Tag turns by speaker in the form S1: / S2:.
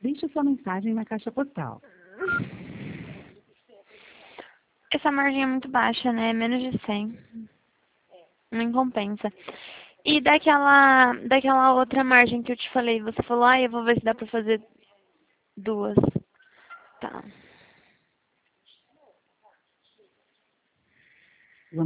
S1: Deixe sua mensagem na caixa postal.
S2: Essa margem é muito baixa, né? Menos de 100. Não compensa. E daquela outra margem que eu te falei, você falou, eu vou ver se dá pra fazer duas. Tá.